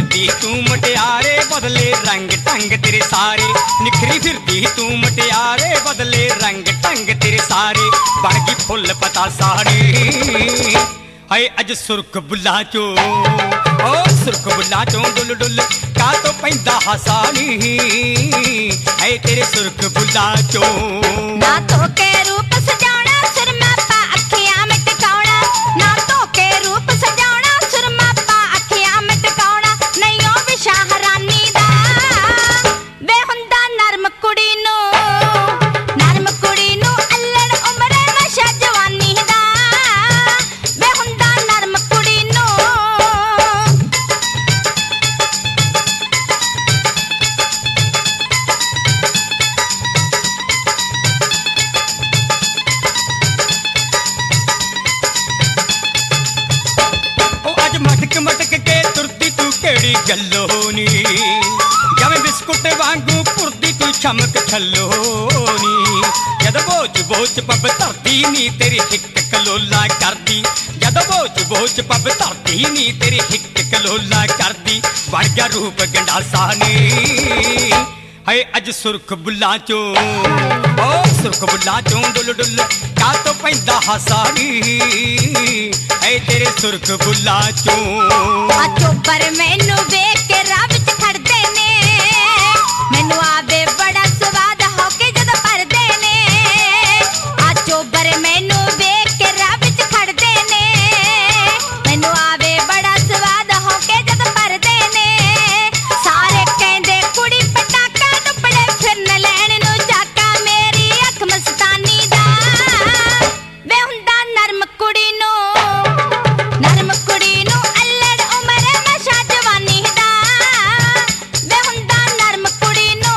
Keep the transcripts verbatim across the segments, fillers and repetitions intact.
फिरदी तू मटियारे बदले रंग ढंग तेरे सारे। निखरी फिरदी तू मटियारे बदले रंग ढंग तेरे सारे। बनगी फुल पता साड़ी हाय अज सुर्ख बुल्ला चो ओ सुर्ख बुल्ला चो डुल डुल का तो पैंदा हसानी हाय तेरे सुर्ख बुल्ला चो। ना तो के रूप सजाना सुरमा पा अखियां में टिकाउणा। ना तो के रूप सजाना सुरमा पा अखियां में टिकाउणा। नहीं ओ विशा हरानी दा वे हुंदा नरम कुड़ी नू नरम कुड़ी नू अल्लड़ उमरे नशा जवानी दा वे हुंदा नरम कुड़ी नू। मटक मटक के तुरती तू केड़ी गल्लो नी जवें बिस्कुट वांगू पुरदी तू चमक छल्लो नी। जद बोच बोच पब धरती नी तेरी हिक कलोला करदी। जद बोच बोच पब धरती नी तेरी हिक कलोला करदी। बन गया रूप गंडासा नी हाय अज सुर्ख बुल्ला चो ओ सुर्ख बुल्ला चो डुल डुल का तो पैंदा हसानी हाय तेरे सुर्ख बुल्ला चो। आ चोपर मैनू वेख के राह विच खड़दे ने मैनू आवे बड़ा स्वाद होके जद भरदे ने। आ चोपर मैनू वेख के राह विच खड़दे ने मैनू आवे बड़ा स्वाद होके जद भरदे ने। सारे कहंदे कुड़ी पटाका दुपड़े फिरन लैण नू जाका मेरी अख मस्तानी दा वे हुंदा नरम कुड़ी नू नरम कुड़ी नू अल्लड़ उमरे नशा जवानी दा वे हुंदा नरम कुड़ी नू।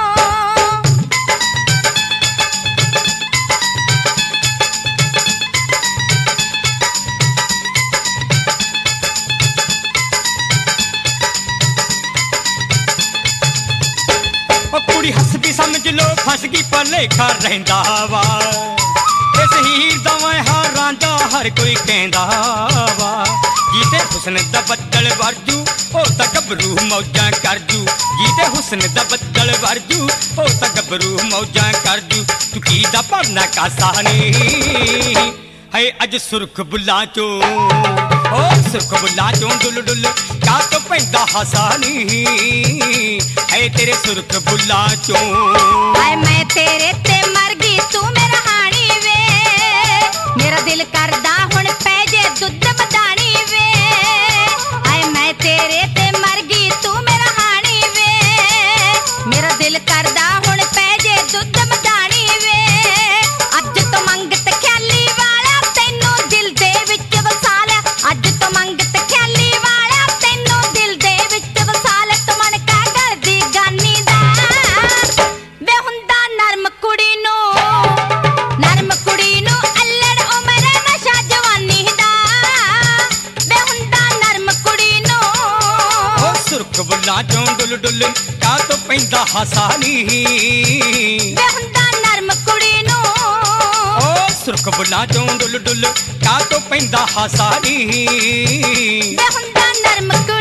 ओ कुड़ी हसदी समझ लो फस गई भलेखा रहिंदा वा। इस हीर दा मैं हार रांझा हर कोई कहंदा वा। जीते हुस्न दा बदल वरजू ओ तां गबरू मौजां करजू। जीते हुस्न दा बदल वरजू ओ तां गबरू मौजां करजू। तू की दा भरना कासा नी हाय अज सुर्ख बुल्ला चो ओ सुर्ख बुल्ला चो डुल डुल का तो पैंदा हसानी हाय तेरे सुर्ख बुल्ला चो। हाय मैं तेरे ते मर गई तू मेरा हानी वे मेरा दिल करदा हुण पै जे दुध बदानी वे। हाय मैं तेरे ते मर गई तू मेरा हानी वे मेरा दिल करदा हुण पै जे दुध बदानी वे। अज तो मंगत ख्याली वाला तैनू दिल दे विच वसा लिया। अज तो मंगत ख्याली वाला तैनू दिल दे विच वसा लिया। तू मन का गलदी गानी दा वे हुंदा नरम कुड़ी नू नरम कुड़ी नू अल्लड़ उमरे नशा जवानी दा वे हुंदा नरम कुड़ी नू। ओ सुर्ख बुल्ला चो डुल डुल का तो पैंदा हसानी वे हुंदा नरम कुड़ी नू। ओ सुर्ख बुल्ला चो डुल डुल का तो पैंदा हसानी वे हुंदा नरम